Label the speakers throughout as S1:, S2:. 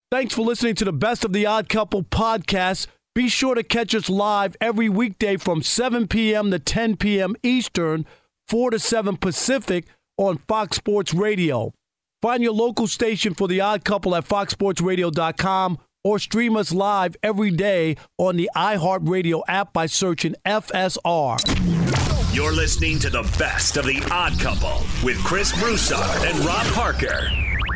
S1: Thanks for listening to the Best of the Odd Couple podcast. Be sure to catch us live every weekday from 7 p.m. to 10 p.m. Eastern, 4 to 7 Pacific on Fox Sports Radio. Find your local station for The Odd Couple at foxsportsradio.com or stream us live every day on the iHeartRadio app by searching FSR.
S2: You're listening to the Best of the Odd Couple with Chris Broussard and Rob Parker.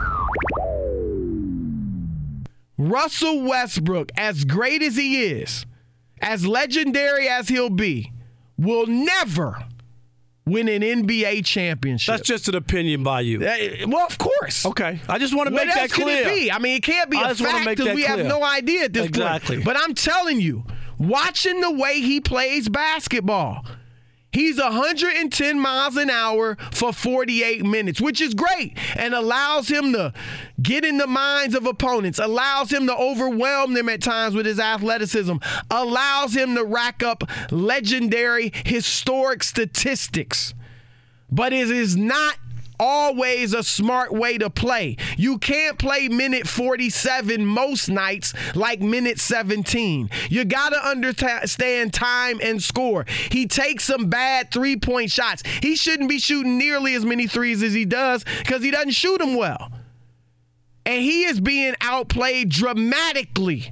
S3: Russell Westbrook, as great as he is, as legendary as he'll be, will never win an NBA championship.
S1: That's just an opinion by you.
S3: Well, of course.
S1: Okay. I just want to make that clear.
S3: What else could it be? I mean, it can't be a fact because we have no idea at this point. But I'm telling you, watching the way he plays basketball, he's 110 miles an hour for 48 minutes, which is great and allows him to get in the minds of opponents, allows him to overwhelm them at times with his athleticism, allows him to rack up legendary, historic statistics. But it is not always a smart way to play. You can't play minute 47 most nights like minute 17. You got to understand time and score. He takes some bad three-point shots. He shouldn't be shooting nearly as many threes as he does because he doesn't shoot them well. And he is being outplayed dramatically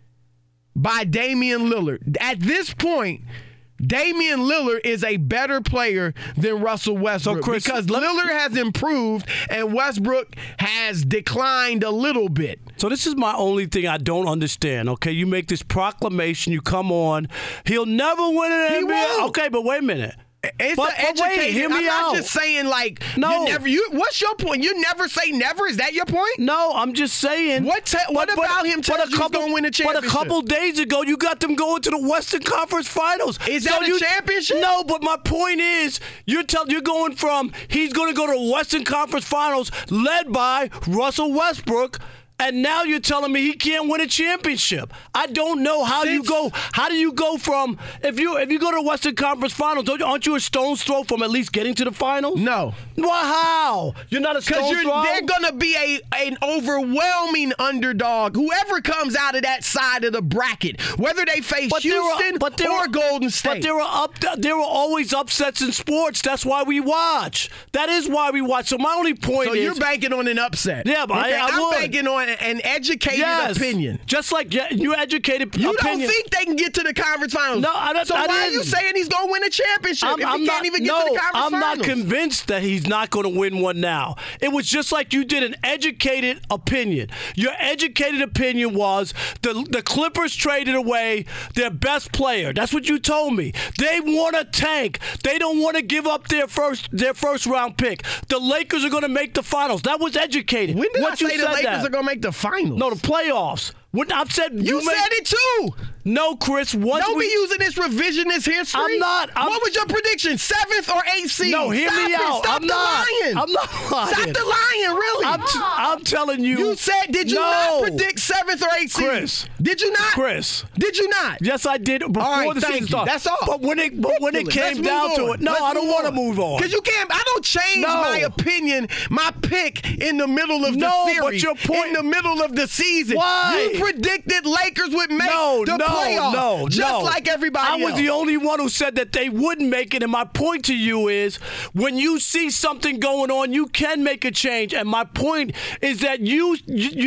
S3: by Damian Lillard. At this point, Damian Lillard is a better player than Russell Westbrook because Lillard has improved and Westbrook has declined a little bit.
S1: So this is my only thing I don't understand, okay? You make this proclamation, you come on, he'll never win an NBA.
S3: Won't.
S1: Okay, but wait a minute.
S3: It's
S1: but wait, hear me
S3: I'm not just saying like,
S1: no.
S3: What's your point? You never say never? Is that your point?
S1: No, I'm just saying.
S3: What about him telling you he's going to win a championship?
S1: But a couple days ago, you got them going to the Western Conference Finals.
S3: Is that a championship?
S1: No, but my point is, you're going from he's going to go to the Western Conference Finals led by Russell Westbrook. And now you're telling me he can't win a championship. I don't know how you go. How do you go from if you go to the Western Conference Finals? Aren't you a stone's throw from at least getting to the finals?
S3: No.
S1: Well, how? You're not a stone's throw.
S3: They're gonna be an overwhelming underdog. Whoever comes out of that side of the bracket, whether they face Houston or Golden State.
S1: But there are always upsets in sports. That's why we watch. That is why we watch. So my only point is,
S3: you're banking on an upset.
S1: Yeah, but
S3: I'm banking on an educated opinion.
S1: Just like you educated
S3: you
S1: opinion.
S3: You don't think they can get to the conference finals?
S1: No, I don't.
S3: So why are you saying he's going to win a championship if he can't even get to the conference finals?
S1: I'm not convinced that he's not going to win one now. It was just like you did an educated opinion. Your educated opinion was the Clippers traded away their best player. That's what you told me. They want to tank. They don't want to give up their first round pick. The Lakers are going to make the finals. That was educated.
S3: When did I say the Lakers are going to make the finals?
S1: No, the playoffs. I've said
S3: you said it too.
S1: No, Chris.
S3: Don't be using this revisionist history.
S1: I'm not.
S3: What was your prediction? 7th or 8th seed?
S1: No, hear me out.
S3: Stop the lying.
S1: I'm not lying.
S3: Stop the lying, really.
S1: I'm telling you.
S3: You said, did you not predict 7th or 8th seed?
S1: Chris.
S3: Did you not?
S1: Chris.
S3: Did you not?
S1: Yes, I did before the season started.
S3: That's all.
S1: But when it came down to it, no, I don't want to move on.
S3: Because you can't. I don't change my opinion, my pick in the middle of the series.
S1: But your point.
S3: In the middle of the season.
S1: Why?
S3: You predicted Lakers would make the playoffs. Just like everybody else.
S1: I was the only one who said that they wouldn't make it, and my point to you is when you see something going on, you can make a change, and my point is that you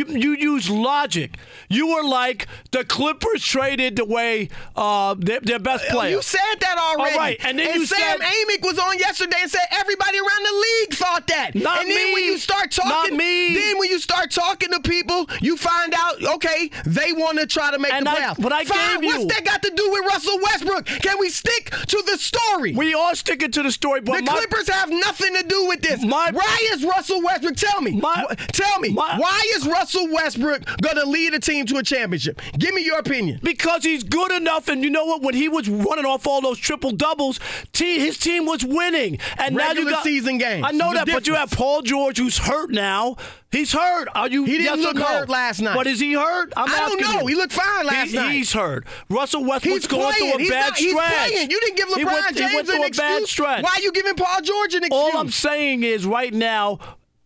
S1: use logic. You were like, the Clippers traded away their best player.
S3: You said that already.
S1: All right. And then
S3: Sam Amick was on yesterday and said everybody around the league thought that.
S1: Not me.
S3: Then when you start talking,
S1: not me.
S3: Then when you start talking to people, you find out, okay, they want to try to make the playoffs.
S1: But I gave you.
S3: What's that got to do with Russell Westbrook? Can we stick to the story?
S1: We are sticking to the story, but
S3: the Clippers have nothing to do with this. Why is Russell Westbrook? Tell me. Why is Russell Westbrook going to lead a team to a championship? Give me your opinion.
S1: Because he's good enough, and you know what? When he was running off all those triple doubles, his team was winning. And
S3: regular
S1: now you got
S3: season games.
S1: I know that, but you have Paul George, who's hurt now. He's hurt.
S3: He didn't look hurt last night.
S1: But is he hurt?
S3: I don't know. He looked fine last night.
S1: He's hurt. Russell Westbrook's going through a bad stretch.
S3: He's playing. You didn't give LeBron James an excuse. Why are you giving Paul George an excuse?
S1: All I'm saying is right now,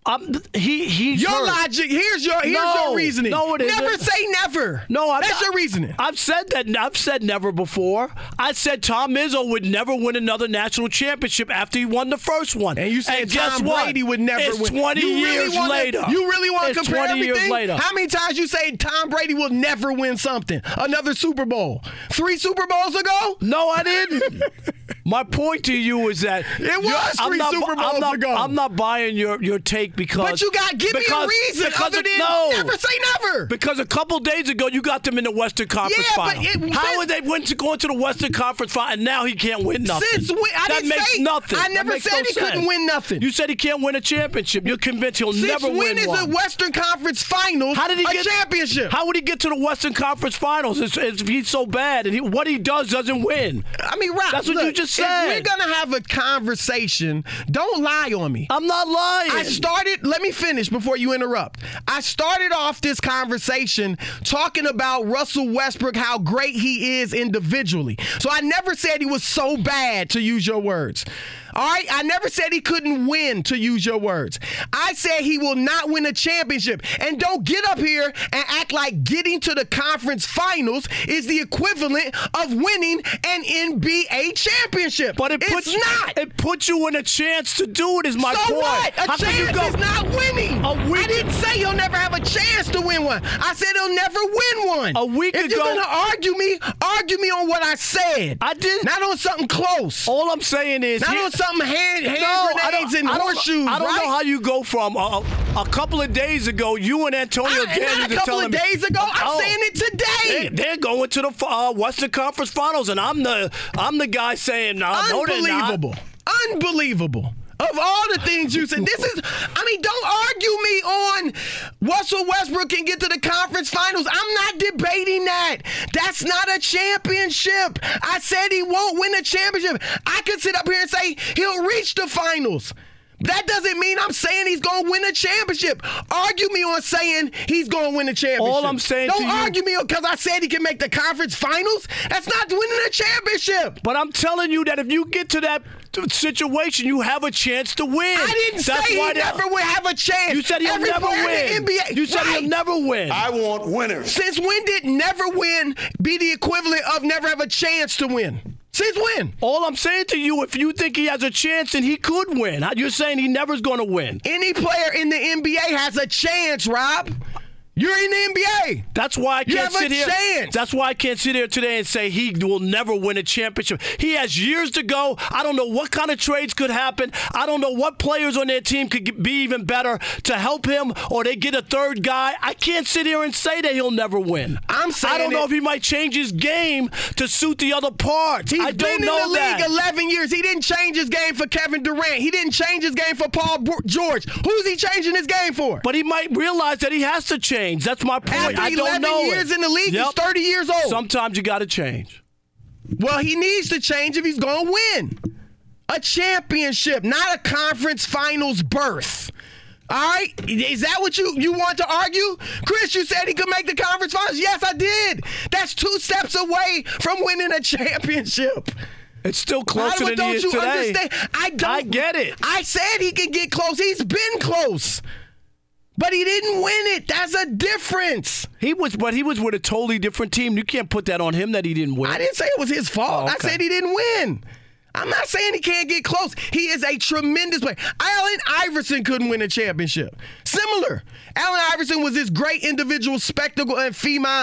S1: He's
S3: your
S1: hurt.
S3: logic. Here's your reasoning.
S1: No, it isn't.
S3: Never say never.
S1: No,
S3: that's your reasoning.
S1: I've said that. I've said never before. I said Tom Izzo would never win another national championship after he won the first one.
S3: And you said Tom Brady would never win.
S1: It's 20 years later.
S3: You really want to compare
S1: 20
S3: everything?
S1: years later.
S3: How many times you say Tom Brady will never win something? Another Super Bowl. 3 Super Bowls ago?
S1: No, I didn't. My point to you is that
S3: it was 3 Super Bowls ago.
S1: I'm not buying your take because.
S3: But you got give me a reason other than never say never.
S1: Because a couple days ago you got them in the Western Conference Final. How would they win to go into the Western Conference Final and now he can't win nothing?
S3: That
S1: makes nothing.
S3: I never said he couldn't win nothing.
S1: You said he can't win a championship. You're convinced he'll never win one.
S3: Since when is the Western Conference Finals a championship?
S1: How would he get to the Western Conference Finals if he's so bad and what he doesn't win?
S3: I mean, Rob,
S1: that's what you just said.
S3: If we're gonna have a conversation, don't lie on me.
S1: I'm not lying.
S3: Let me finish before you interrupt. I started off this conversation talking about Russell Westbrook, how great he is individually. So I never said he was so bad, to use your words. All right? I never said he couldn't win, to use your words. I said he will not win a championship. And don't get up here and act like getting to the conference finals is the equivalent of winning an NBA championship.
S1: But it's not. It puts you in a chance to do it, is my point.
S3: So what? A chance is not winning. I didn't say he'll never have a chance to win one. I said he'll never win one.
S1: A week ago.
S3: If you're going to argue me on what I said.
S1: I didn't.
S3: Not on something close.
S1: All I'm saying is.
S3: Not on something hand grenades and horseshoes,
S1: I don't know how you go from a couple of days ago, you and Antonio Daniels.
S3: Not a couple of days ago. I'm saying it today.
S1: They're going to the Western Conference Finals, and I'm the guy saying, no,
S3: unbelievable. Unbelievable. Of all the things you said, don't argue me on Russell Westbrook can get to the conference finals. I'm not debating that. That's not a championship. I said he won't win a championship. I could sit up here and say he'll reach the finals. That doesn't mean I'm saying he's going to win a championship. Argue me on saying he's going to win a championship.
S1: All I'm saying
S3: Don't argue me because I said he can make the conference finals. That's not winning a championship.
S1: But I'm telling you that if you get to that situation, you have a chance to win.
S3: I didn't say he never would have a chance.
S1: You said he'll never win.
S3: You said
S1: he'll never win.
S4: I want winners.
S3: Since when did never win be the equivalent of never have a chance to win? Since when?
S1: All I'm saying to you, if you think he has a chance, then he could win. You're saying he never's going to win.
S3: Any player in the NBA has a chance, Rob. You're in the NBA.
S1: That's why I can't sit here.
S3: Chance.
S1: That's why I can't sit here today and say he will never win a championship. He has years to go. I don't know what kind of trades could happen. I don't know what players on their team could be even better to help him, or they get a third guy. I can't sit here and say that he'll never win.
S3: I'm saying
S1: I don't know if he might change his game to suit the other parts.
S3: He's been in the league 11 years. He didn't change his game for Kevin Durant. He didn't change his game for Paul George. Who's he changing his game for?
S1: But he might realize that he has to change. That's my point.
S3: After 11 years in the league, he's 30 years old.
S1: Sometimes you got to change.
S3: Well, he needs to change if he's going to win a championship, not a conference finals berth. All right? Is that what you want to argue? Chris, you said he could make the conference finals. Yes, I did. That's 2 steps away from winning a championship.
S1: It's still closer than he is today.
S3: Understand? I
S1: get it.
S3: I said he could get close. He's been close. But he didn't win it. That's a difference.
S1: He was with a totally different team. You can't put that on him that he didn't win.
S3: I didn't say it was his fault. I said he didn't win. I'm not saying he can't get close. He is a tremendous player. Allen Iverson couldn't win a championship. Similar. Allen Iverson was this great individual spectacle and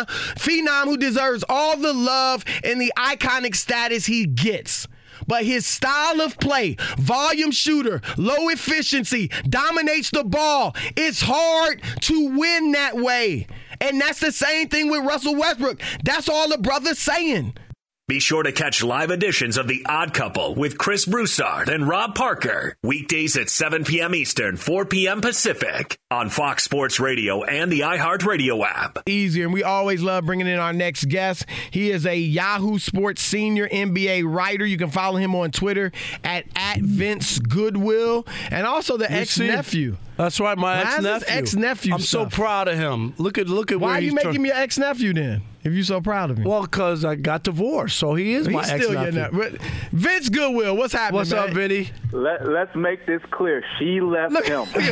S3: phenom who deserves all the love and the iconic status he gets. But his style of play, volume shooter, low efficiency, dominates the ball. It's hard to win that way. And that's the same thing with Russell Westbrook. That's all the brother's saying.
S2: Be sure to catch live editions of The Odd Couple with Chris Broussard and Rob Parker. Weekdays at 7 p.m. Eastern, 4 p.m. Pacific on Fox Sports Radio and the iHeartRadio app.
S3: Easier, and we always love bringing in our next guest. He is a Yahoo Sports senior NBA writer. You can follow him on Twitter at Vince Goodwill, and also the ex-nephew.
S1: That's right, my ex-nephew.
S3: Ex-nephew.
S1: I'm so proud of him. Look at
S3: Why
S1: where
S3: are you making me your ex-nephew then? if you're so proud of me?
S1: Well, because I got divorced, so he is my ex-nephew.
S3: Vince Goodwill, what's happening,
S1: What's up, Vinny?
S4: Let's make this clear. She left him.
S3: Hey,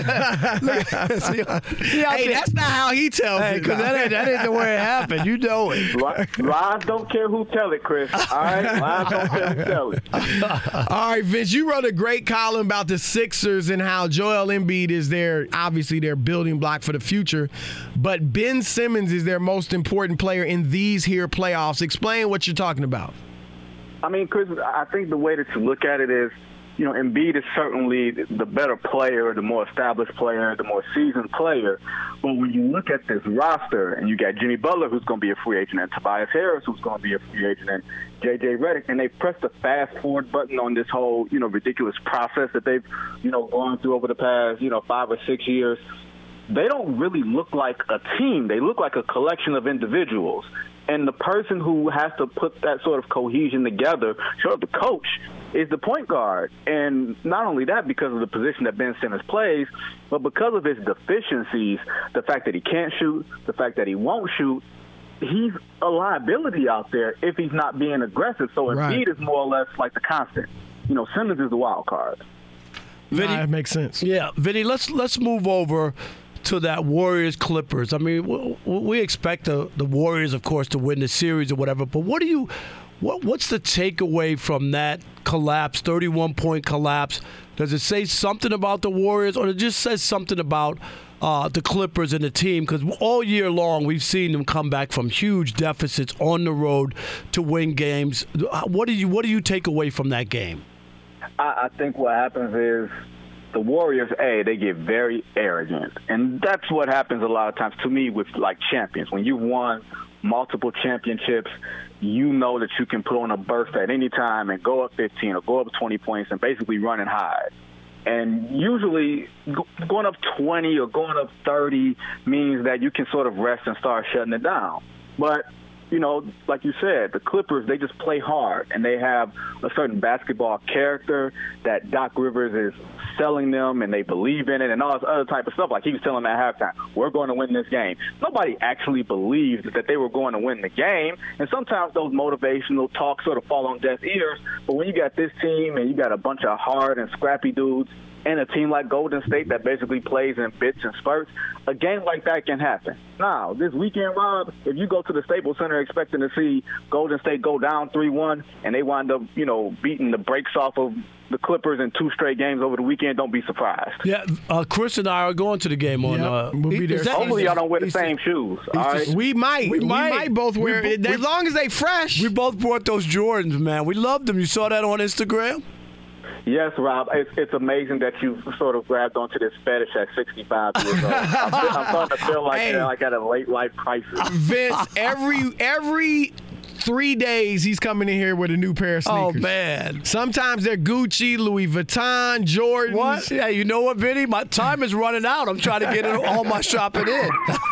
S3: that's not how he tells it.
S1: Because that ain't the way it happened. You know it.
S4: Lies don't care who tell it, Chris. All right? Lies don't care who tell it.
S3: All right, Vince, you wrote a great column about the Sixers and how Joel Embiid is obviously their building block for the future, but Ben Simmons is their most important player in these here playoffs. Explain what you're talking about.
S4: I mean, Chris, I think the way that you look at it is, Embiid is certainly the better player, the more established player, the more seasoned player. But when you look at this roster, and you got Jimmy Butler, who's going to be a free agent, and Tobias Harris, who's going to be a free agent, and J.J. Redick, and they pressed the fast-forward button on this whole, ridiculous process that they've, gone through over the past, 5 or 6 years. They don't really look like a team. They look like a collection of individuals. And the person who has to put that sort of cohesion together, the coach, is the point guard. And not only that, because of the position that Ben Simmons plays, but because of his deficiencies, the fact that he can't shoot, the fact that he won't shoot, he's a liability out there if he's not being aggressive. So Embiid is more or less like the constant. Simmons is the wild card.
S1: Vinny,
S3: that makes sense.
S1: Yeah, Vinny, let's move over to that Warriors-Clippers. I mean, we expect the Warriors, of course, to win the series or whatever, but what's the takeaway from that collapse, 31-point collapse? Does it say something about the Warriors, or it just says something about the Clippers and the team? Because all year long we've seen them come back from huge deficits on the road to win games. What do you take away from that game?
S4: I think what happens is the Warriors, they get very arrogant. And that's what happens a lot of times to me with, champions. When you've won multiple championships, you know that you can put on a burst at any time and go up 15 or go up 20 points and basically run and hide. And usually going up 20 or going up 30 means that you can sort of rest and start shutting it down. But like you said, the Clippers, they just play hard, and they have a certain basketball character that Doc Rivers is selling them, and they believe in it, and all this other type of stuff. Like he was telling them at halftime, we're going to win this game. Nobody actually believed that they were going to win the game, and sometimes those motivational talks sort of fall on deaf ears. But when you got this team and you got a bunch of hard and scrappy dudes, and a team like Golden State that basically plays in bits and spurts, a game like that can happen. Now, this weekend, Rob, if you go to the Staples Center expecting to see Golden State go down 3-1 and they wind up, beating the brakes off of the Clippers in 2 straight games over the weekend, don't be surprised.
S1: Yeah, Chris and I are going to the game on.
S3: We'll be there.
S4: Hopefully y'all don't wear the same shoes. All right?
S3: We might both wear it. As long as they fresh.
S1: We both brought those Jordans, man. We loved them. You saw that on Instagram?
S4: Yes, Rob. It's amazing that you sort of grabbed onto this fetish at 65 years old. I'm starting to feel like like at a late life crisis.
S3: Vince, every 3 days he's coming in here with a new pair of sneakers.
S1: Oh, man.
S3: Sometimes they're Gucci, Louis Vuitton, Jordans.
S1: What? Yeah, you know what, Vinny? My time is running out. I'm trying to get all my shopping in.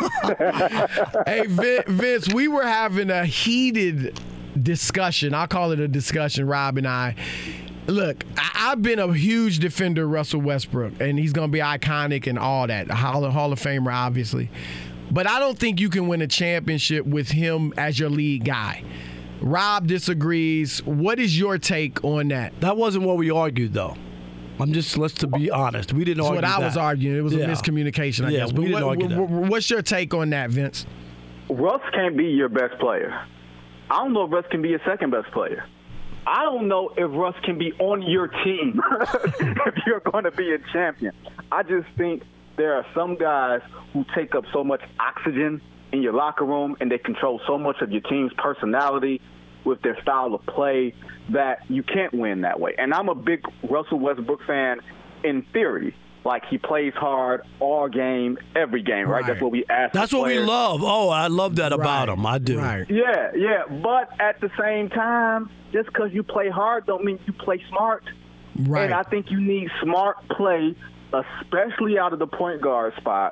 S3: Hey, Vince, we were having a heated discussion. I'll call it a discussion, Rob and I. Look, I've been a huge defender of Russell Westbrook, and he's going to be iconic and all that, Hall of Famer, obviously. But I don't think you can win a championship with him as your lead guy. Rob disagrees. What is your take on that?
S1: That wasn't what we argued, though. Let's be honest. We didn't argue that.
S3: That's what I was arguing. It was a miscommunication, I guess.
S1: But we didn't argue that.
S3: What's your take on that, Vince?
S4: Russ can't be your best player. I don't know if Russ can be your second best player. I don't know if Russ can be on your team if you're going to be a champion. I just think there are some guys who take up so much oxygen in your locker room, and they control so much of your team's personality with their style of play that you can't win that way. And I'm a big Russell Westbrook fan in theory. Like, he plays hard all game, every game, right? That's what we ask.
S1: That's what we love. Oh, I love that about him. I do.
S3: Right.
S4: Yeah. But at the same time, just because you play hard don't mean you play smart.
S3: Right.
S4: And I think you need smart play, especially out of the point guard spot,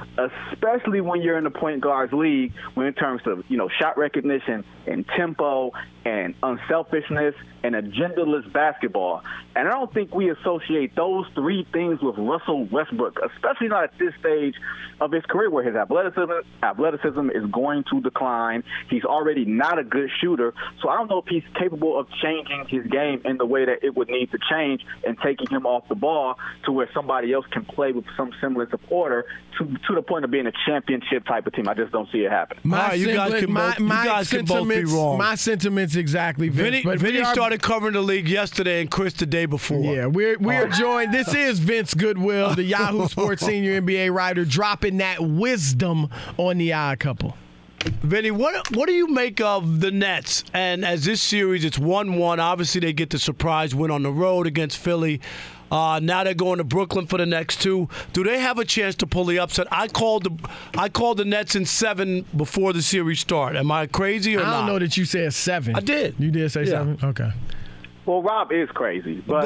S4: especially when you're in the point guards league, when in terms of, shot recognition and tempo and unselfishness and agendarless basketball. And I don't think we associate those three things with Russell Westbrook, especially not at this stage of his career where his athleticism is going to decline. He's already not a good shooter. So I don't know if he's capable of changing his game in the way that it would need to change and taking him off the ball to where somebody else can play with some semblance of order to the point of being a championship type of team. I just don't see it happen.
S1: You guys can both be wrong.
S3: My sentiments exactly, Vince.
S1: Vinny started covering the league yesterday and Chris the day before.
S3: Yeah, we are joined. This is Vince Goodwill, the Yahoo Sports senior NBA writer, dropping that wisdom on the Odd Couple.
S1: Vinny, what do you make of the Nets? And as this series, it's 1-1. Obviously, they get the surprise win on the road against Philly. Now they're going to Brooklyn for the next two. Do they have a chance to pull the upset? I called the Nets in 7 before the series started. Am I crazy or not?
S3: I don't know that you said 7.
S1: I did.
S3: You did say 7? Okay.
S4: Well, Rob is crazy. But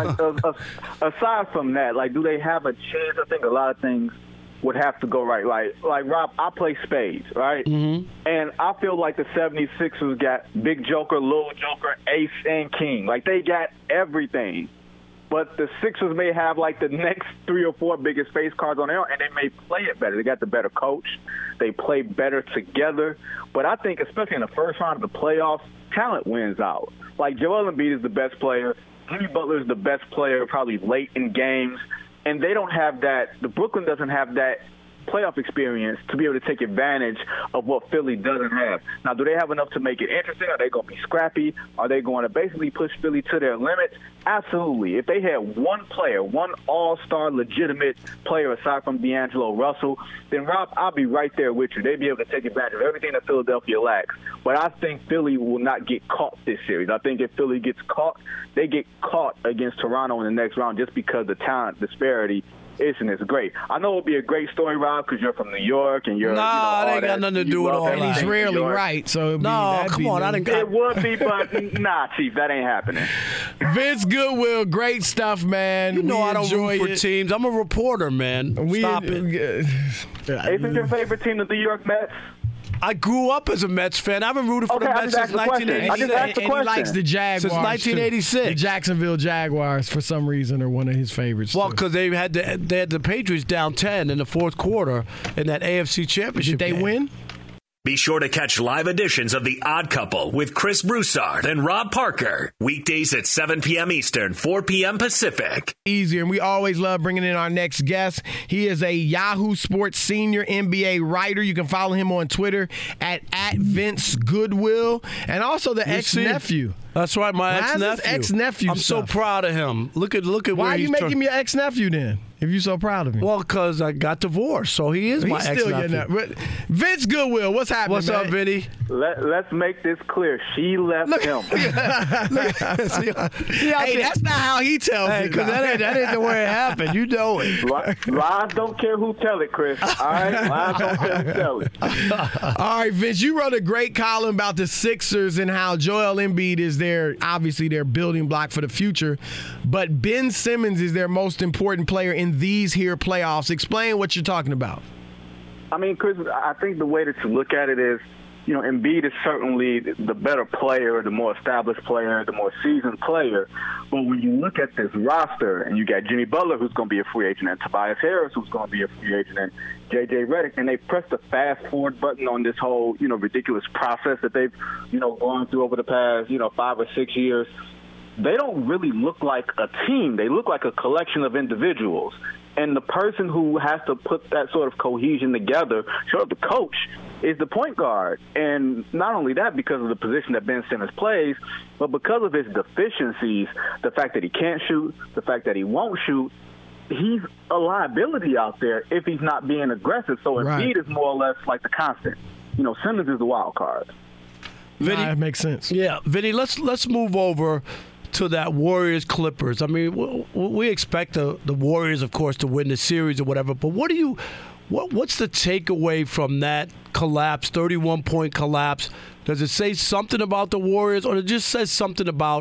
S4: aside from that, do they have a chance? I think a lot of things would have to go right. Like Rob, I play spades, right? Mm-hmm. And I feel like the 76ers got big joker, little joker, ace, and king. They got everything. But the Sixers may have the next 3 or 4 biggest face cards on their own, and they may play it better. They got the better coach. They play better together. But I think, especially in the first round of the playoffs, talent wins out. Joel Embiid is the best player. Jimmy Butler is the best player probably late in games. And they don't have that. The Brooklyn doesn't have that playoff experience to be able to take advantage of what Philly doesn't have. Now, do they have enough to make it interesting? Are they going to be scrappy? Are they going to basically push Philly to their limits? Absolutely. If they had one player, one all-star legitimate player aside from D'Angelo Russell, then, Rob, I'll be right there with you. They'd be able to take advantage of everything that Philadelphia lacks. But I think Philly will not get caught this series. I think if Philly gets caught, they get caught against Toronto in the next round just because the talent disparity it's great. I know it would be a great story, Rob, because you're from New York and you're.
S1: It ain't got nothing to do with all that.
S3: And he's rarely right, so
S1: come on,
S4: it would be, but nah, Chief, that ain't happening.
S3: Vince Goodwill, great stuff, man.
S1: You know I don't root for teams. I'm a reporter, man. Stop it.
S4: Isn't your favorite team the New York Mets?
S1: I grew up as a Mets fan. I haven't rooted for the Mets since 1986.
S3: And he likes the Jaguars
S1: since 1986.
S3: The Jacksonville Jaguars, for some reason, are one of his favorites.
S1: Well, because they had the Patriots down 10 in the fourth quarter in that AFC Championship.
S3: Did they win?
S2: Be sure to catch live editions of The Odd Couple with Chris Broussard and Rob Parker. Weekdays at 7 p.m. Eastern, 4 p.m. Pacific.
S3: Easier, and we always love bringing in our next guest. He is a Yahoo Sports senior NBA writer. You can follow him on Twitter at Vince Goodwill, and also the ex-nephew.
S1: That's right, my ex-nephew. I'm so proud of him. Look at
S3: why
S1: where
S3: are you making me your ex-nephew then? If you're so proud of him.
S1: Well, because I got divorced, so he is my ex-nephew.
S3: Vince Goodwill, what's happening,
S1: What's up, Vinny?
S4: Let's make this clear. She left him.
S3: Hey, that's not how he tells it.
S1: Because that ain't the way it happened. You know it.
S4: Lies don't care who tell it, Chris. All right? Lies don't care who tell it.
S3: All right, Vince, you wrote a great column about the Sixers and how Joel Embiid is obviously their building block for the future, but Ben Simmons is their most important player in these here playoffs. Explain what you're talking about.
S4: I mean, Chris, I think the way that you look at it is, Embiid is certainly the better player, the more established player, the more seasoned player. But when you look at this roster, and you got Jimmy Butler, who's going to be a free agent, and Tobias Harris, who's going to be a free agent, and J.J. Redick, and they pressed the fast-forward button on this whole, ridiculous process that they've, gone through over the past, 5 or 6 years. They don't really look like a team. They look like a collection of individuals. And the person who has to put that sort of cohesion together, the coach, is the point guard. And not only that, because of the position that Ben Simmons plays, but because of his deficiencies, the fact that he can't shoot, the fact that he won't shoot, he's a liability out there if he's not being aggressive. So Embiid is more or less like the constant. Simmons is the wild card.
S1: Vinny,
S3: that makes sense.
S1: Yeah, Vinny, let's move over to that Warriors-Clippers. I mean, we expect the Warriors, of course, to win the series or whatever, but what's the takeaway from that collapse, 31-point collapse? Does it say something about the Warriors, or it just says something about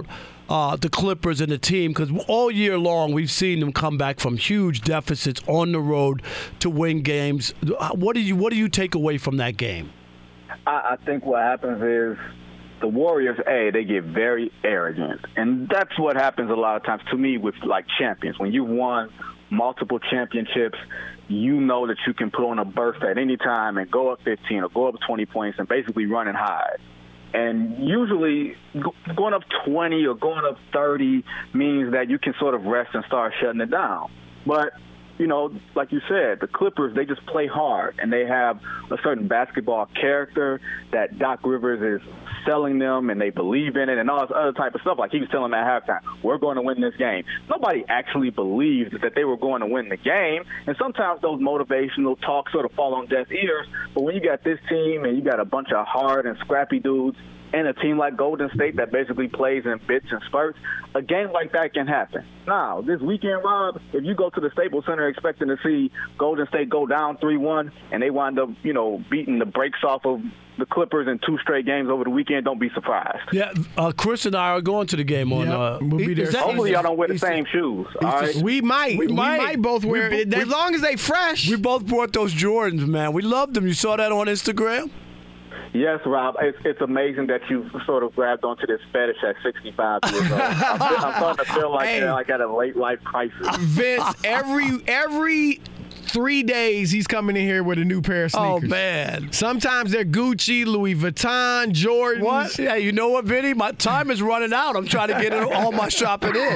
S1: the Clippers and the team, because all year long we've seen them come back from huge deficits on the road to win games. What do you take away from that game?
S4: I think what happens is the Warriors, they get very arrogant. And that's what happens a lot of times to me with, like, champions. When you've won multiple championships, you know that you can put on a burst at any time and go up 15 or go up 20 points and basically run and hide. And usually going up 20 or going up 30 means that you can sort of rest and start shutting it down. But, you know, like you said, the Clippers, they just play hard, and they have a certain basketball character that Doc Rivers is selling them, and they believe in it and all this other type of stuff. Like he was telling them at halftime, we're going to win this game. Nobody actually believed that they were going to win the game, and sometimes those motivational talks sort of fall on deaf ears. But when you got this team and you got a bunch of hard and scrappy dudes and a team like Golden State that basically plays in bits and spurts, a game like that can happen. Now, this weekend, Rob, if you go to the Staples Center expecting to see Golden State go down 3-1 and they wind up, you know, beating the brakes off of the Clippers in 2 straight games over the weekend, don't be surprised.
S1: Yeah, Chris and I are going to the game on.
S3: We'll be there.
S4: Hopefully y'all don't wear the same shoes. All right?
S3: We might both wear it. As long as they fresh.
S1: We both brought those Jordans, man. We loved them. You saw that on Instagram?
S4: Yes, Rob. It's amazing that you sort of grabbed onto this fetish at 65 years old. I'm starting to feel like at a late life crisis.
S3: Vince, every 3 days he's coming in here with a new pair of sneakers.
S1: Oh, man.
S3: Sometimes they're Gucci, Louis Vuitton, Jordans.
S1: What? Yeah, you know what, Vinny? My time is running out. I'm trying to get all my shopping in.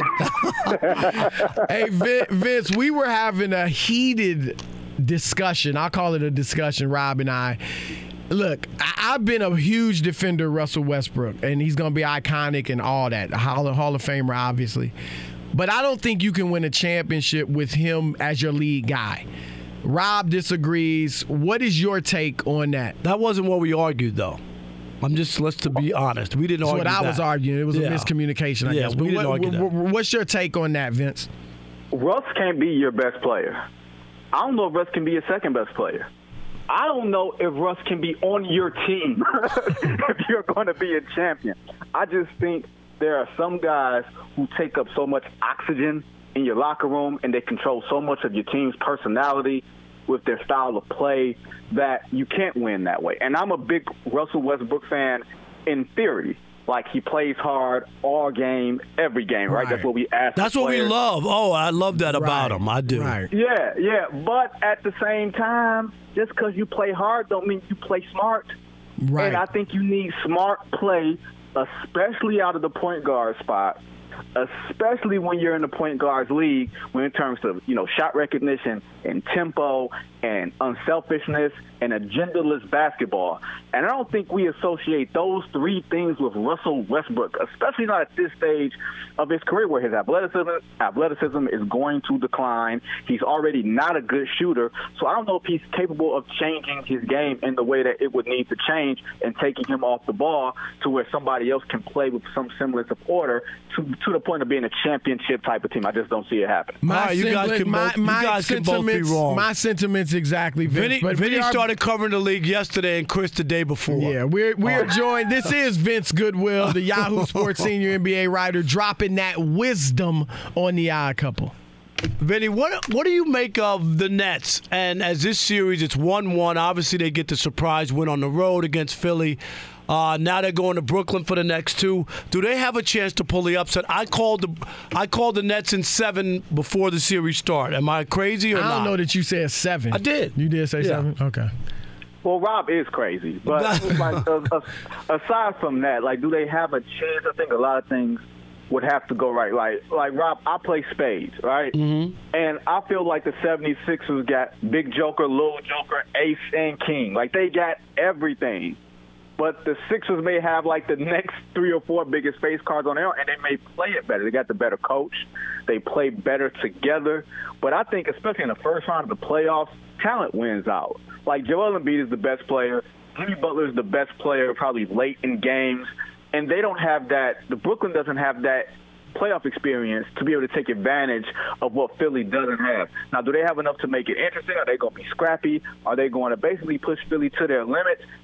S3: Hey, Vince, we were having a heated discussion. I'll call it a discussion, Rob and I. Look, I've been a huge defender of Russell Westbrook, and he's going to be iconic and all that. A Hall of Famer, obviously. But I don't think you can win a championship with him as your lead guy. Rob disagrees. What is your take on that?
S1: That wasn't what we argued, though. Let's be honest. We didn't argue that.
S3: That's what I was arguing. It was a miscommunication, I guess.
S1: We didn't argue that.
S3: What's your take on that, Vince?
S4: Russ can't be your best player. I don't know if Russ can be your second best player. I don't know if Russ can be on your team if you're going to be a champion. I just think there are some guys who take up so much oxygen in your locker room and they control so much of your team's personality with their style of play that you can't win that way. And I'm a big Russell Westbrook fan in theory. Like, he plays hard all game, every game, right? That's what we ask.
S1: That's what we love. Oh, I love that about him. I do.
S4: Right. Yeah. But at the same time, just because you play hard don't mean you play smart.
S3: Right.
S4: And I think you need smart play, especially out of the point guard spot, especially when you're in the point guards league, when in terms of, you know, shot recognition and tempo and unselfishness and agendaless basketball. And I don't think we associate those 3 things with Russell Westbrook, especially not at this stage of his career where his athleticism is going to decline. He's already not a good shooter. So I don't know if he's capable of changing his game in the way that it would need to change and taking him off the ball to where somebody else can play with some semblance of order to the point of being a championship type of team. I just don't see it happen.
S1: You guys can both be wrong.
S3: My sentiments exactly, Vince.
S1: Vinny started covering the league yesterday and Chris the day before.
S3: Yeah, we're joined. This is Vince Goodwill, the Yahoo Sports senior NBA writer, dropping that wisdom on the Odd Couple.
S1: Vinny, what do you make of the Nets? And as this series, it's 1-1. Obviously, they get the surprise win on the road against Philly. Now they're going to Brooklyn for the next 2. Do they have a chance to pull the upset? I called the Nets in 7 before the series started. Am I crazy or not?
S3: I don't know that you said 7.
S1: I did.
S3: You did say 7? Okay.
S4: Well, Rob is crazy. But like, aside from that, like, do they have a chance? I think a lot of things would have to go right. Like Rob, I play spades, right? Mm-hmm. And I feel like the 76ers got Big Joker, Little Joker, Ace, and King. Like, they got everything. But the Sixers may have, like, the next 3 or 4 biggest face cards on their own, and they may play it better. They got the better coach. They play better together. But I think, especially in the first round of the playoffs, talent wins out. Like, Joel Embiid is the best player. Jimmy Butler is the best player probably late in games. And they don't have that. The Brooklyn doesn't have that playoff experience to be able to take advantage of what Philly doesn't have. Now, do they have enough to make it interesting? Are they going to be scrappy? Are they going to basically push Philly to their limits?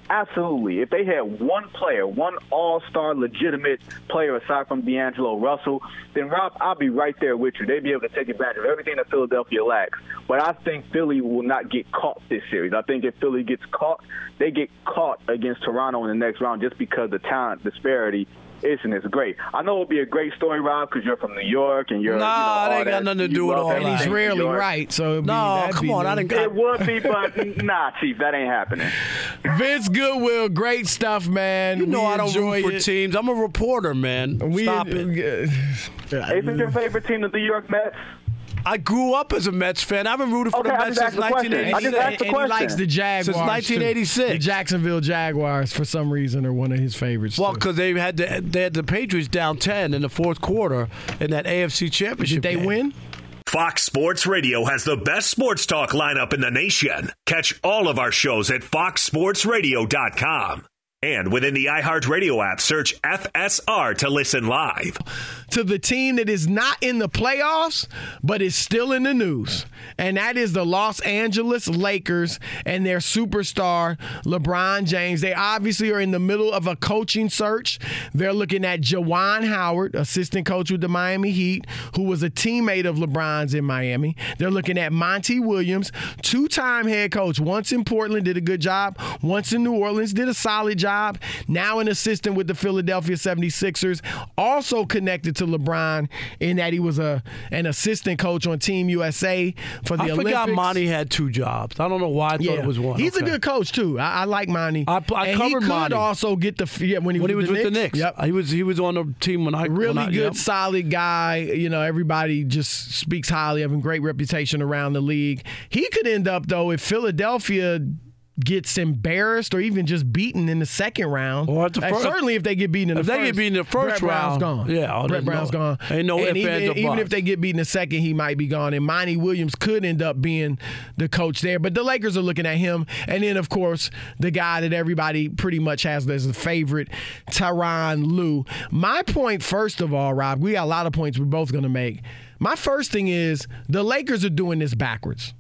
S4: Absolutely. If they had one player, one all-star legitimate player aside from D'Angelo Russell, then, Rob, I'll be right there with you. They'd be able to take advantage of everything that Philadelphia lacks. But I think Philly will not get caught this series. I think if Philly gets caught, they get caught against Toronto in the next round just because the talent disparity isn't as great. I know it would be a great story, Rob, because you're from New York and you're.
S1: Nah, it ain't got nothing to do with all that.
S3: And he's rarely right, so
S1: come on,
S4: it would be, but nah, Chief, that ain't happening.
S3: Vince Goodwill, great stuff, man.
S1: You know I don't root for teams. I'm a reporter, man. Stop it.
S4: Isn't your favorite team the New York Mets?
S1: I grew up as a Mets fan. I haven't rooted for the Mets since 1986.
S3: And he likes the Jaguars
S1: since 1986.
S3: The Jacksonville Jaguars, for some reason, are one of his favorites.
S1: Well, because they had the Patriots down 10 in the fourth quarter in that AFC Championship
S3: game. Did they win?
S2: Fox Sports Radio has the best sports talk lineup in the nation. Catch all of our shows at foxsportsradio.com. And within the iHeartRadio app, search FSR to listen live.
S3: To the team that is not in the playoffs, but is still in the news. And that is the Los Angeles Lakers and their superstar, LeBron James. They obviously are in the middle of a coaching search. They're looking at Juwan Howard, assistant coach with the Miami Heat, who was a teammate of LeBron's in Miami. They're looking at Monty Williams, two-time head coach. Once in Portland, did a good job. Once in New Orleans, did a solid job. Now an assistant with the Philadelphia 76ers, also connected to LeBron in that he was an assistant coach on Team USA for the Olympics.
S1: I forgot Monty had two jobs. I don't know why I thought it was one.
S3: He's a good coach, too. I like Monty.
S1: I covered Monty.
S3: He could also get when he was with the Knicks.
S1: Yep. He was on the team when I
S3: good, solid guy. You know, everybody just speaks highly of him. Great reputation around the league. He could end up, though, if Philadelphia gets embarrassed or even just beaten in the second round.
S1: Or
S3: certainly if they get beaten in the first.
S1: If they get beaten in the first round.
S3: Brett Brown's gone.
S1: Yeah.
S3: Brett Brown's gone.
S1: Ain't no ifs, ands, or buts.
S3: Even if they get beaten in the second, he might be gone. And Monty Williams could end up being the coach there. But the Lakers are looking at him. And then, of course, the guy that everybody pretty much has as a favorite, Tyronn Lue. My point, first of all, Rob, we got a lot of points we're both going to make. My first thing is the Lakers are doing this backwards.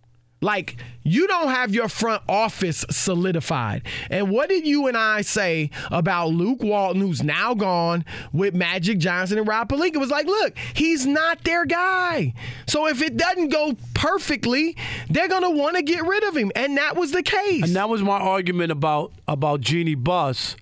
S3: Like, you don't have your front office solidified. And what did you and I say about Luke Walton, who's now gone with Magic Johnson and Rob Pelinka? It was like, look, he's not their guy. So if it doesn't go perfectly, they're going to want to get rid of him. And that was the case.
S1: And that was my argument about Jeannie Buss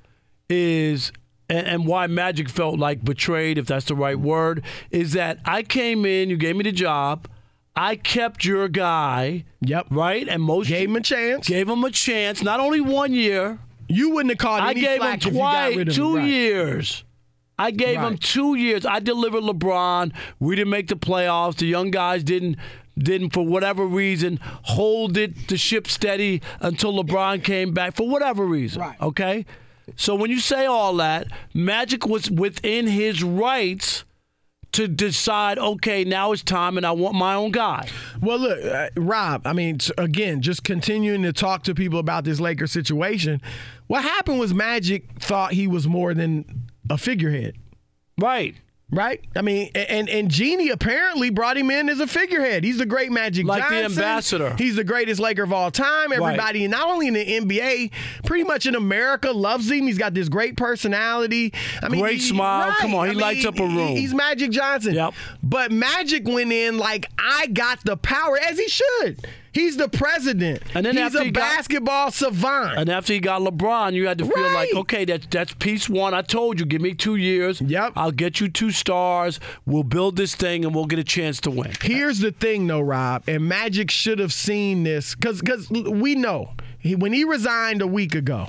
S1: is and why Magic felt like betrayed, if that's the right word, is that I came in, you gave me the job, I kept your guy.
S3: Yep.
S1: Right? And
S3: gave him a chance.
S1: Gave him a chance. Not only 1 year.
S3: You wouldn't have caught any flack if you got rid of him.
S1: 2 years. I gave him 2 years. I delivered LeBron. We didn't make the playoffs. The young guys didn't for whatever reason hold the ship steady until LeBron came back for whatever reason.
S3: Right.
S1: Okay? So when you say all that, Magic was within his rights to decide, okay, now it's time and I want my own guy.
S3: Well, look, Rob, I mean, again, just continuing to talk to people about this Lakers situation, what happened was Magic thought he was more than a figurehead.
S1: Right.
S3: Right? I mean, and Jeannie apparently brought him in as a figurehead. He's the great Magic Johnson.
S1: Like the ambassador.
S3: He's the greatest Laker of all time. Everybody, not only in the NBA, pretty much in America, loves him. He's got this great personality. I mean,
S1: great smile. Right. Come on, he lights up a room.
S3: He's Magic Johnson.
S1: Yep.
S3: But Magic went in like, I got the power, as he should. He's the president. And then he's a basketball savant.
S1: And after he got LeBron, you had to feel like, okay, that's piece one. I told you, give me 2 years.
S3: Yep.
S1: I'll get you 2 stars. We'll build this thing, and we'll get a chance to win.
S3: Here's the thing, though, Rob, and Magic should have seen this, because we know, when he resigned a week ago,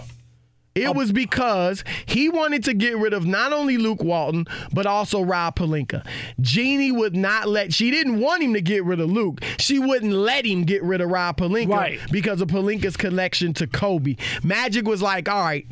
S3: it was because he wanted to get rid of not only Luke Walton, but also Rob Pelinka. Jeannie would not she didn't want him to get rid of Luke. She wouldn't let him get rid of Rob Pelinka because of Pelinka's connection to Kobe. Magic was like, all right,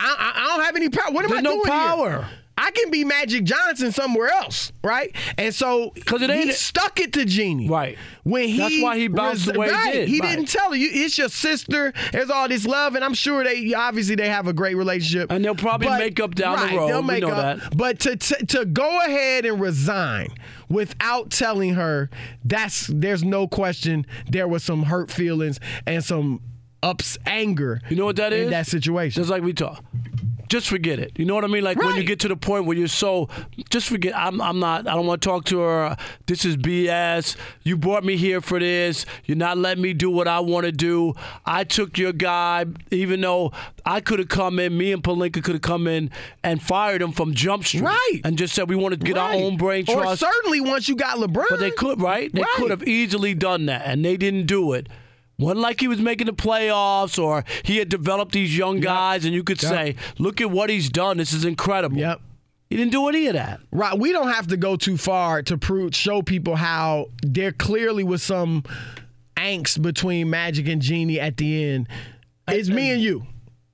S3: I don't have any power. What am I doing
S1: power
S3: here? I can be Magic Johnson somewhere else, right? And so he stuck it to Jeannie.
S1: Right.
S3: That's
S1: why he bounced the way he did.
S3: He didn't tell her, it's your sister, there's all this love, and I'm sure they have a great relationship.
S1: And they'll probably make up down the road.
S3: They'll make
S1: up.
S3: That. But to go ahead and resign without telling her, there's no question there was some hurt feelings and some anger.
S1: You know what that is?
S3: In that situation.
S1: Just like we talk. Just forget it. You know what I mean? Like when you get to the point where you're so, just forget. I don't want to talk to her. This is BS. You brought me here for this. You're not letting me do what I want to do. I took your guy, even though I could have come in, me and Pelinka could have come in and fired him from Jump Street.
S3: Right.
S1: And just said we want to get our own brain trust.
S3: Or certainly once you got LeBron.
S1: But they could, right? They could have easily done that, and they didn't do it. Wasn't like he was making the playoffs or he had developed these young guys and you could say, look at what he's done. This is incredible.
S3: Yep.
S1: He didn't do any of that.
S3: Right. We don't have to go too far to show people how there clearly was some angst between Magic and Jeanie at the end. It's me and you.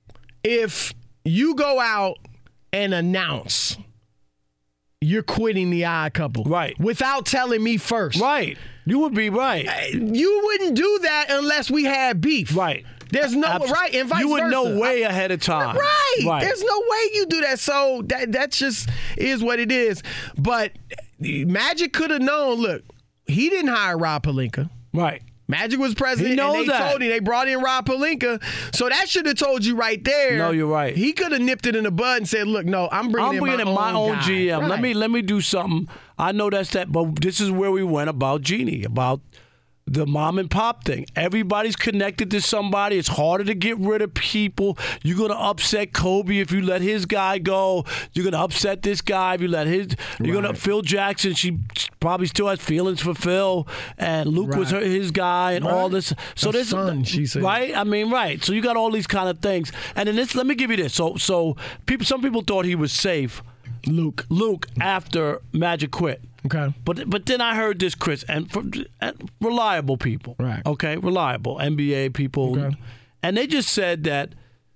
S3: If you go out and announce you're quitting the Odd Couple.
S1: Right.
S3: Without telling me first.
S1: Right. You would be right.
S3: You wouldn't do that unless we had beef.
S1: Right.
S3: There's no right, and vice versa.
S1: You would know way ahead of time.
S3: Right. There's no way you do that. So that just is what it is. But Magic could have known, look, he didn't hire Rob Pelinka.
S1: Right.
S3: Magic was president, and they told him they brought in Rob Pelinka. So that should have told you right there.
S1: No, you're right.
S3: He could have nipped it in the bud and said, "Look, no, I'm bringing in my own
S1: GM.
S3: Right.
S1: Let me do something. I know that's that, but this is where we went about Jeanie, about the mom and pop thing. Everybody's connected to somebody. It's harder to get rid of people. You're going to upset Kobe if you let his guy go. You're going to upset this guy if you let his. You're going to Phil Jackson. She probably still has feelings for Phil, and Luke was his guy, and all this. So this,
S3: she said.
S1: Right? I mean, right. So you got all these kind of things, and then this. Let me give you this. So some people thought he was safe. Luke after Magic quit.
S3: Okay.
S1: But then I heard this, Chris, and reliable people.
S3: Right.
S1: Okay, reliable NBA people.
S3: Okay.
S1: And they just said that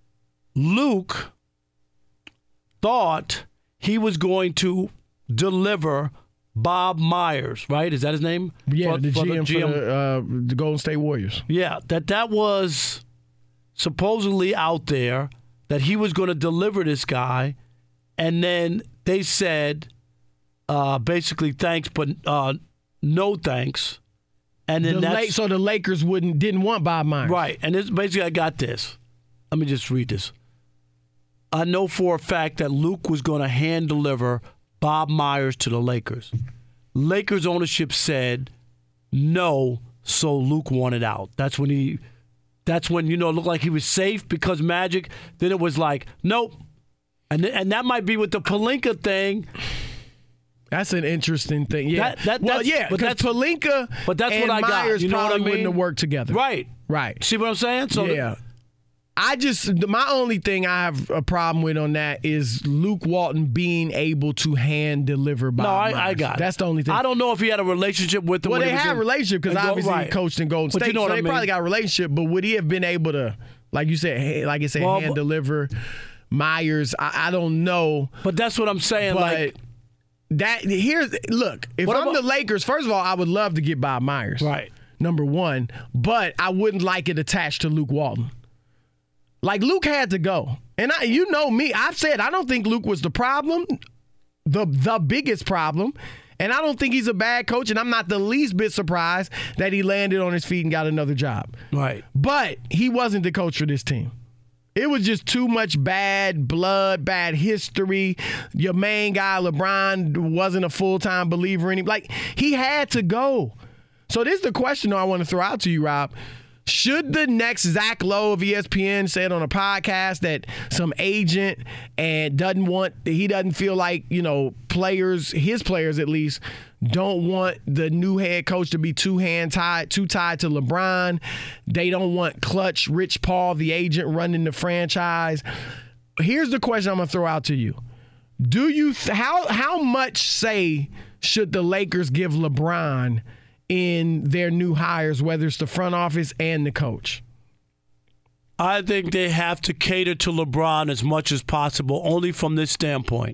S1: Luke thought he was going to deliver Bob Myers, right? Is that his name?
S3: Yeah, the GM for the Golden State Warriors.
S1: Yeah, that was supposedly out there, that he was going to deliver this guy, and then they said, basically thanks, but no thanks. And then
S3: so the Lakers didn't want Bob Myers.
S1: Right. And this, basically I got this. Let me just read this. I know for a fact that Luke was going to hand deliver Bob Myers to the Lakers. Lakers ownership said no, so Luke wanted out. That's when it looked like he was safe because Magic. Then it was like, nope. And that might be with the Pelinka thing.
S3: That's an interesting thing. Yeah.
S1: But that's
S3: Pelinka
S1: and what I
S3: Myers
S1: got. You know
S3: probably
S1: what I mean?
S3: wouldn't have worked together.
S1: Right. See what I'm saying? So
S3: yeah. My only thing I have a problem with on that is Luke Walton being able to hand deliver Bob Myers.
S1: I got it.
S3: That's the only thing.
S1: I don't know if he had a relationship with him.
S3: Well, they had a relationship because obviously he coached in Golden State.
S1: You know
S3: so they probably got a relationship, but would he have been able to, like you said, hand deliver Myers? I don't know.
S1: But that's what I'm saying.
S3: But if I'm the Lakers, first of all, I would love to get Bob Myers.
S1: Right.
S3: Number one. But I wouldn't like it attached to Luke Walton. Like, Luke had to go. And you know me, I've said I don't think Luke was the problem, the biggest problem. And I don't think he's a bad coach, and I'm not the least bit surprised that he landed on his feet and got another job.
S1: Right.
S3: But he wasn't the coach for this team. It was just too much bad blood, bad history. Your main guy, LeBron, wasn't a full-time believer in him. Like, he had to go. So this is the question I want to throw out to you, Rob. Should the next Zach Lowe of ESPN said on a podcast that some agent and he doesn't feel like, his players at least, don't want the new head coach to be too tied to LeBron. They don't want clutch Rich Paul, the agent, running the franchise. Here's the question I'm going to throw out to you. How much say should the Lakers give LeBron in their new hires, whether it's the front office and the coach?
S1: I think they have to cater to LeBron as much as possible, only from this standpoint.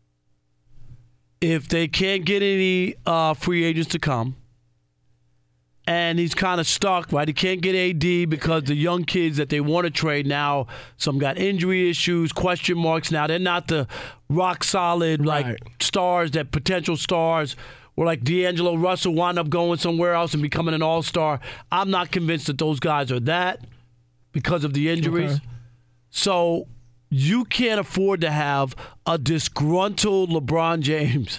S1: If they can't get any free agents to come, and he's kind of stuck, right? He can't get AD because the young kids that they want to trade now, some got injury issues, question marks now. They're not the rock-solid, stars, that potential stars, or like D'Angelo Russell wind up going somewhere else and becoming an all-star. I'm not convinced that those guys are that. because of the injuries. Okay. So you can't afford to have a disgruntled LeBron James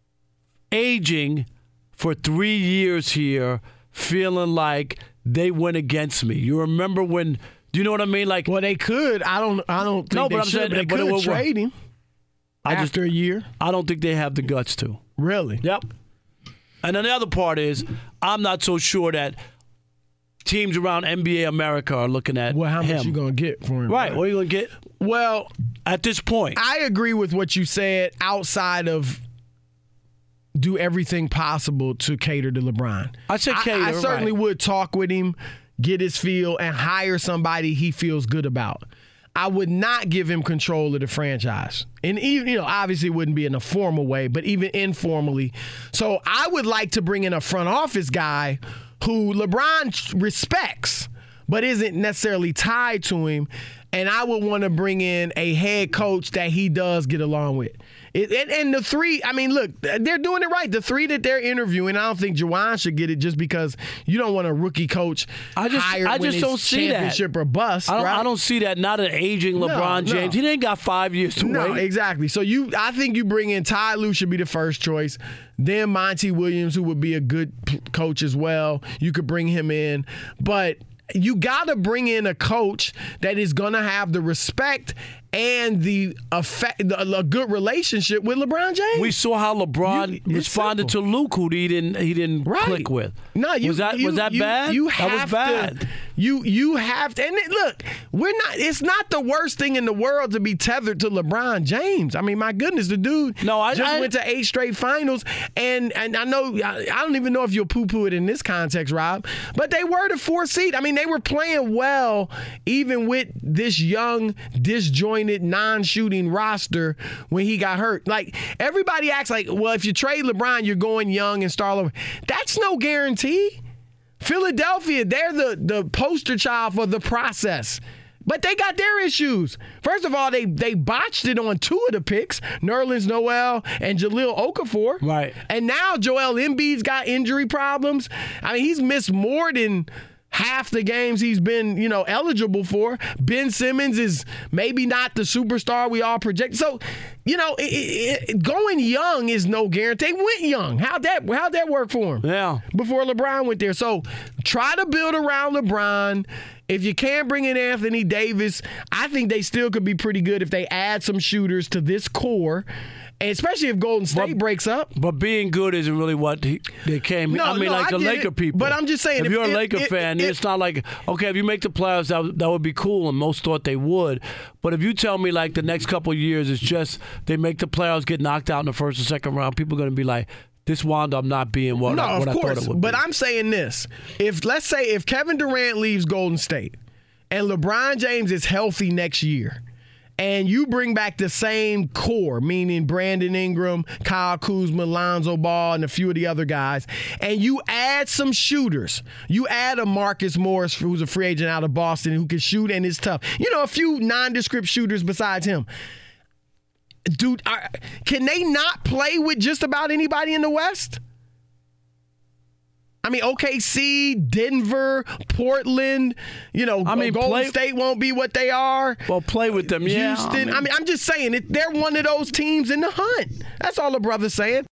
S1: aging for 3 years here, feeling like they went against me. You remember when? Do you know what I mean? Like,
S3: well, they could. I don't think they should. They could trade him after a year.
S1: I don't think they have the guts to.
S3: Really?
S1: Yep. And then the other part is, I'm not so sure that teams around NBA America are looking at
S3: how much you going to get for him?
S1: Right. What are you going to get?
S3: Well,
S1: at this point.
S3: I agree with what you said outside of do everything possible to cater to LeBron.
S1: I said cater,
S3: I certainly would talk with him, get his feel, and hire somebody he feels good about. I would not give him control of the franchise. And even, obviously it wouldn't be in a formal way, but even informally. So I would like to bring in a front office guy who LeBron respects, but isn't necessarily tied to him. And I would want to bring in a head coach that he does get along with. And the three, look, they're doing it right. The three that they're interviewing, I don't think Juwan should get it just because you don't want a rookie coach hired when it's
S1: don't see
S3: championship
S1: that.
S3: Or bust.
S1: I don't see that. Not an aging LeBron James. He ain't got 5 years to wait.
S3: No, exactly. So I think you bring in Ty Lue should be the first choice. Then Monty Williams, who would be a good coach as well. You could bring him in. But you got to bring in a coach that is going to have the respect and a good relationship with LeBron James.
S1: We saw how LeBron responded to Luke, who he didn't click with.
S3: No,
S1: was that bad? That was bad.
S3: You have to. And look, it's not the worst thing in the world to be tethered to LeBron James. My goodness, the dude went to 8 straight finals, and I know I don't even know if you'll poo-poo it in this context, Rob, but they were the 4th seed. They were playing well, even with this young, disjointed, non-shooting roster when he got hurt. Like, everybody acts like, well, if you trade LeBron, you're going young and start over. That's no guarantee. Philadelphia, they're the poster child for the process. But they got their issues. First of all, they botched it on 2 of the picks, Nerlens Noel and Jahlil Okafor.
S1: Right.
S3: And now Joel Embiid's got injury problems. He's missed more than half the games he's been, eligible for. Ben Simmons is maybe not the superstar we all project. So, going young is no guarantee. They went young. How'd that work for him?
S1: Yeah.
S3: Before LeBron went there. So try to build around LeBron. If you can't bring in Anthony Davis, I think they still could be pretty good if they add some shooters to this core. And especially if Golden State breaks up.
S1: But being good isn't really what they came. Like the Laker people.
S3: But I'm just saying.
S1: If you're a Laker fan, it's not like, okay, if you make the playoffs, that would be cool, and most thought they would. But if you tell me, like, the next couple of years, it's just they make the playoffs, get knocked out in the first or second round, people are going to be like, this wound up not being what I thought it would be.
S3: But I'm saying this. Let's say if Kevin Durant leaves Golden State and LeBron James is healthy next year, and you bring back the same core, meaning Brandon Ingram, Kyle Kuzma, Lonzo Ball, and a few of the other guys, and you add some shooters. You add a Marcus Morris, who's a free agent out of Boston, who can shoot and is tough. A few nondescript shooters besides him. Dude, can they not play with just about anybody in the West? OKC, Denver, Portland, Golden State won't be what they are.
S1: Well, play with them,
S3: Houston. I'm just saying, they're one of those teams in the hunt. That's all the brother's saying.